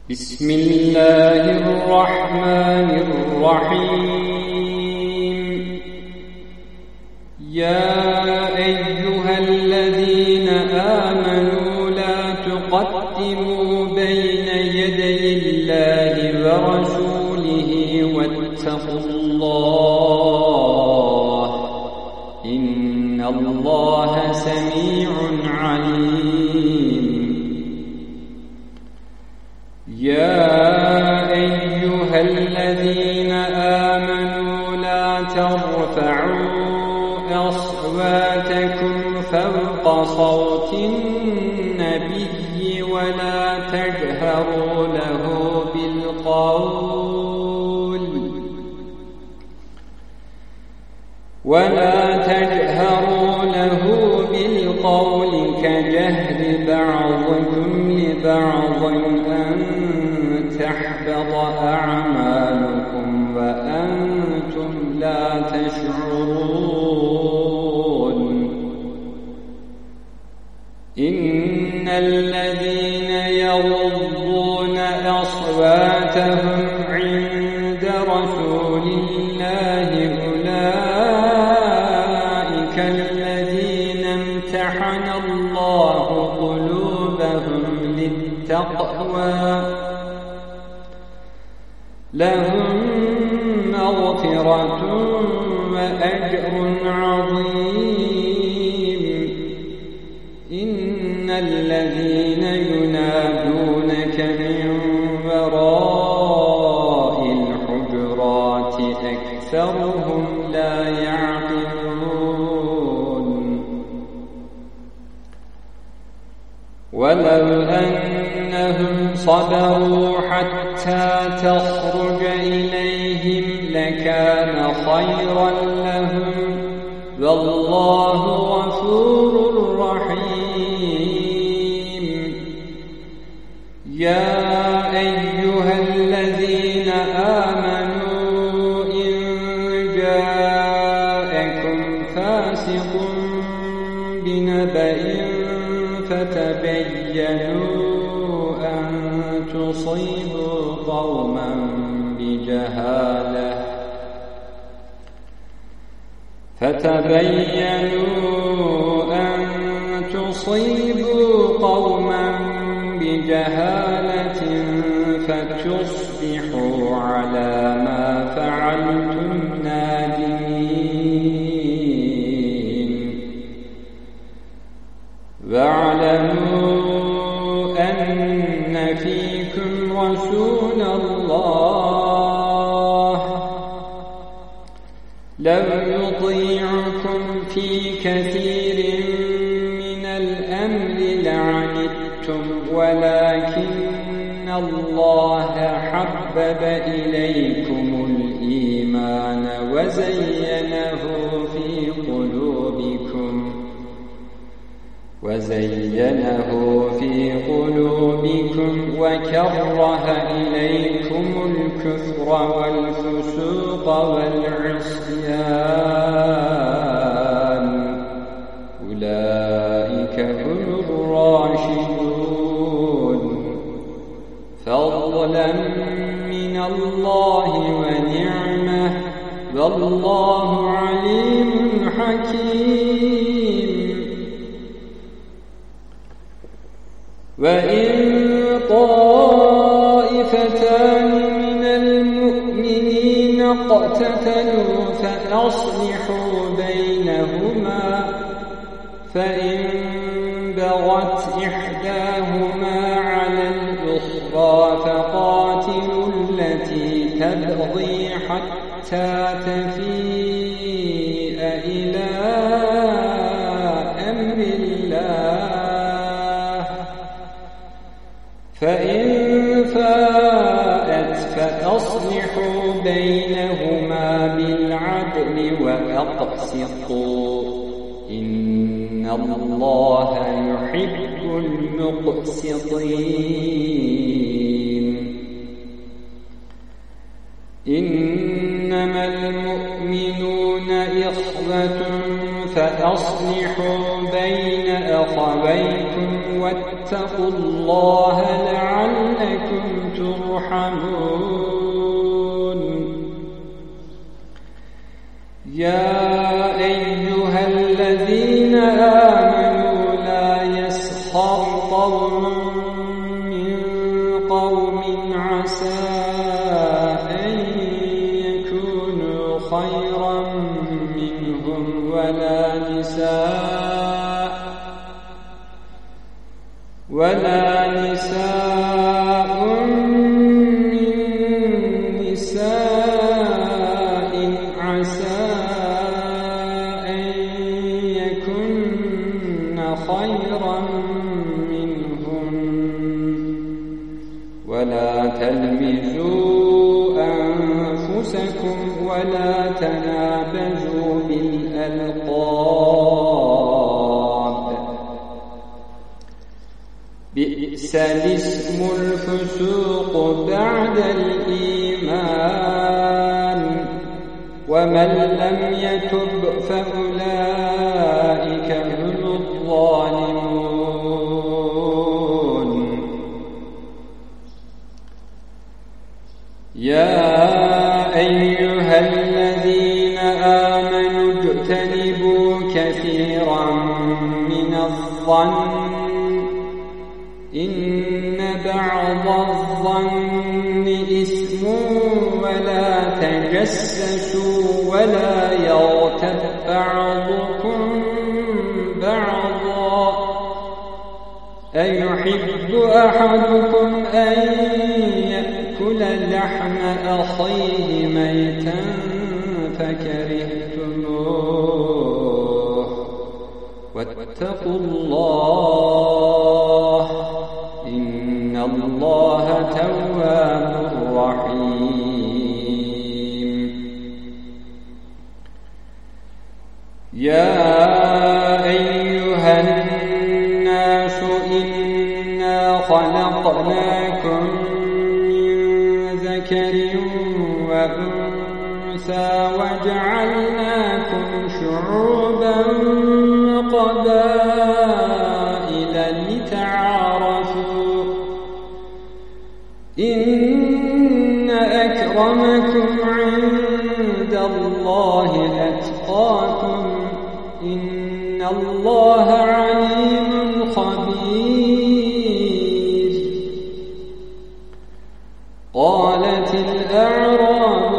بسم الله الرحمن الرحيم. يا أيها الذين آمنوا لا تقدموا بين يدي الله ورسوله واتقوا الله إن الله سميع عليم. يا أيها الذين آمنوا لا ترفعوا أصواتكم فوق صوت النبي ولا تجهروا له بالقول كجهر بعضكم لبعض أن تحبط أعمالكم وأنتم لا تشعرون. إن الذين يغضون أصواتهم عند رسول الله أولئك الذين امتحن الله قلوبهم للتقوى لهم مغفرة وأجر عظيم. إن الذين ينادونك من وراء الحجرات أكثرهم لا يعقلون. ولو أنهم صبروا حتى تخرج إليهم لكان خيرا لهم والله غفور رحيم. يا أيها الذين آمنوا إن جاءكم فاسق بنبأ فتبينوا أن تصيبوا قوما بجهالة فتصبحوا على ما فعلتم نادمين. واعلموا أن فيكم رسول الله لو يطيعكم في كثير من الأمر لعنتم ولكن الله حبب إليكم الإيمان وزينه في قلوبكم وكره إليكم الكفر والفسوق والعصيان أولئك هم الراشدون فضلا من الله ونعمة والله عليم حكيم. وإن طائفتان من المؤمنين اقتتلوا فأصلحوا بينهما فإن بغت إحداهما على الأخرى فقاتلوا التي تبغي حتى تفيء إلى أمر الله فإن فاءت فأصلحوا بينهما بالعدل وأقسطوا إن الله يحب المقسطين. إنما المؤمنون إخوة فأصلحوا بين أخويكم واتقوا الله لعلكم ترحمون يا أيها الذين آمنوا لا يسخر قوم من قوم عسى أن يكونوا خيرا منهم ولا نساء من نساء عسى أن يكن خيرا منهم ولا تلمزوا أنفسكم ولا تنابزوا بالألقاب بئس الاسم الفسوق بعد الإيمان ومن لم يتب فأولئك هم الظالمون يا أيها الذين آمنوا اجتنبوا كثيرا من الظن إن بعض الظن إثم ولا تجسسوا ولا يغتب بعضكم بعضا أيحب أحدكم أن يأكل لحم أخيه ميتا فكرهتموه واتقوا الله إن الله تواب رحيم يا أيها الناس إنا خلقناكم من ذكر وأنثى وجعلناكم شعوبا وقبائل لتعارفوا إن أكرمكم عند الله أتقاكم إن الله عليم خبير قالت الأعراب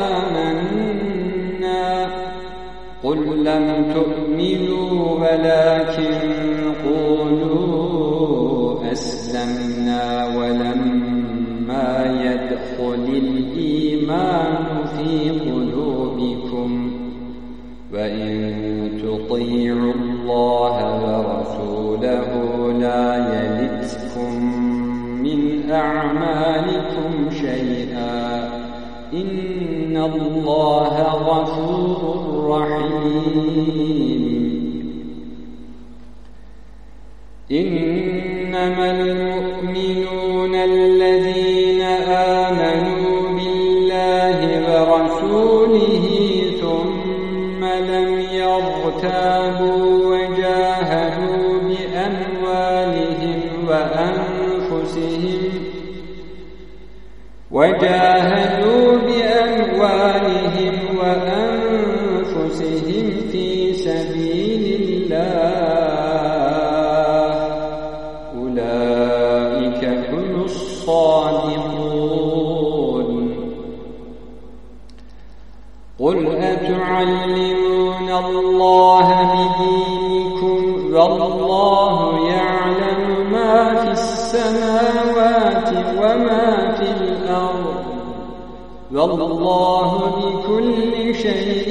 آمنا قل لم تؤمنوا ولكن قولوا أسلمنا ولما يدخل الإيمان في قلوبكم وإن تطيعوا الله ورسوله لا يلتكم من أعمالكم شيئا إن الله غفور رحيم إنما المؤمنون الذين آمنوا بالله ورسوله ثم لم يرتابوا وجاهدوا بأموالهم وأنفسهم في سبيل الله أولئك هم الصادقون قل أتعلمون الله بدينكم والله يعلم ما في السماوات وما في الأرض والله بكل شيء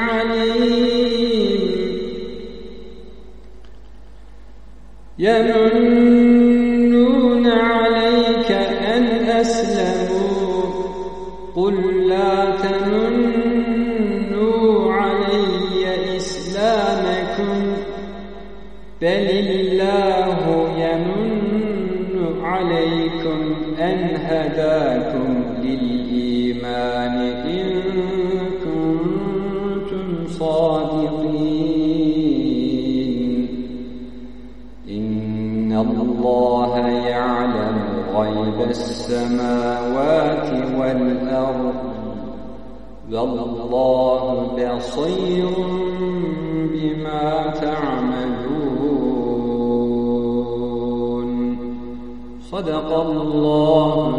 عليم يمنون عليك أن أسلموا قل لا تمنوا علي إسلامكم بل الله يمن عليكم أن هداكم للإيمان إن كنتم صادقين إن الله يعلم غيب السماوات والأرض والله بصير بما تعملون. صدق الله